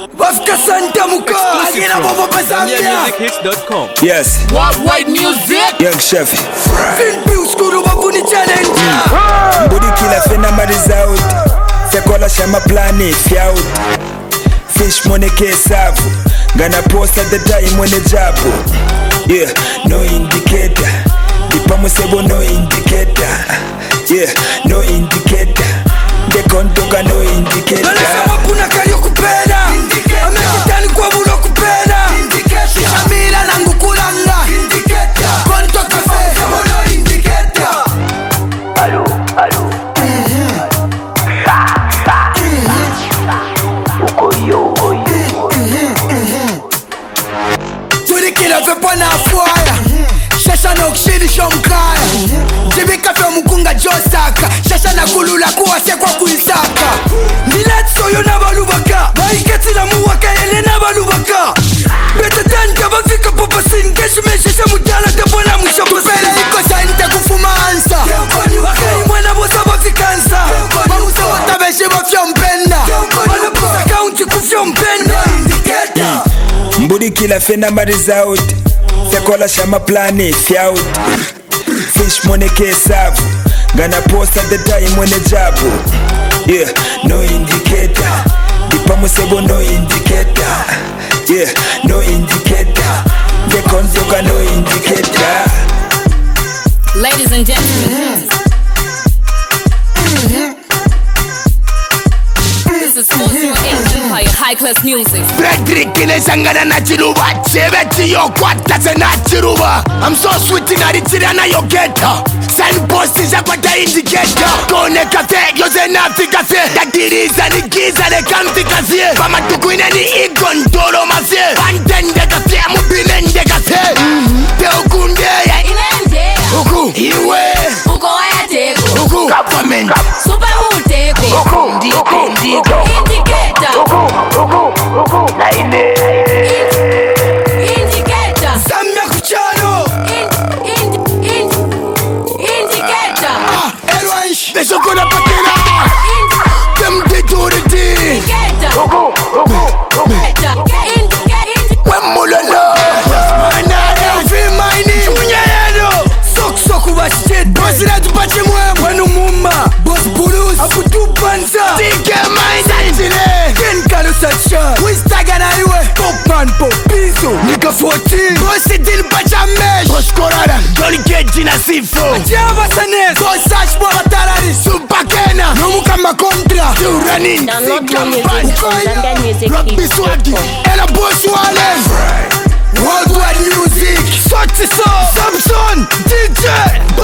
Bafka Santa Muka. Agina Bobo Pesambia. Yes. Worldwide music. Young Chef. Fin Pius Kuru Bakuni Challenge. Budi kila fena marizao. Fekola shama plani fiao. Fish money kesavu. Gonna post at the time when the job. Yeah, no indicator. Dipamu sebo no indicator. Yeah, no indicator. De kontoka no indicator. Nalesama kuna kariyo kupenda. Amekitani kwa bulo kupenda. Shamila na ngukulanga. Kontoka sebo no indicator. Allo. Ukoyo. Turikila vepa na fuaya. Shasha na ukshiri shomkaya. Jibika fe mukunga josaka. Shasha na kulula kuwase kwa kuisaka. Niletso yo na balubaka. Baiketi na muwaka ele na balubaka. Beta tanka bafika popa singeshu meshesha mutala tepona mwishoku. Tupele iko sante kufuma ansa. Wakei mwana bosa bafikansa. Mamusa watabeshe bafyo mpenda. Wanapusa kaunti kufyo mpenda. Mbudi kila fena marizao. Fekola shama plani fiao. Fish money kesavu. Gonna post at the time when the job. Yeah, no indicator. Dipamu sebo no indicator. Yeah, no indicator. De kontoka no indicator. Ladies and gentlemen, this is Smooth Empire High Class Music. Frederick ineshangana na chiruba. Chebeti yo kwata na chiruba. I'm so sweet in a na yo geta. Sign post is a kwata indicator. Kone kafe, yose na fikafe. Dakiriza ni giza de kanti kafe. Pama tukuine ni ikontoro mafye. Pantende kafe, mubinende kafe. Teo kunde ya Inende Uku Iwe Uko ya teko Uku Government Super muteko Uku Indicator Naine. Indicator Samya kuchano Indicator Erwansh Neshokona patena Temde turiti Indicator Wemulala Manare Vimaini Chunya yeno Sok ubashit Bosi na tupache mwe Wenu mumba Boss Bulus Afutu Banza Tike Maini Santine Ken Kano Sachan Wistaga na iwe Popman Popizo Nika 14 Bosi Dil Bachamesh Boss Korada Jolly Keji na Sifo Ajaba Sanes Boss Sash Boba Tarari Supakena Nomuka Makontra Turanin Download more music from Rugby Swadi ZandaMusic.com. And a Boss Wallen Worldwide music Sochi So Samson DJ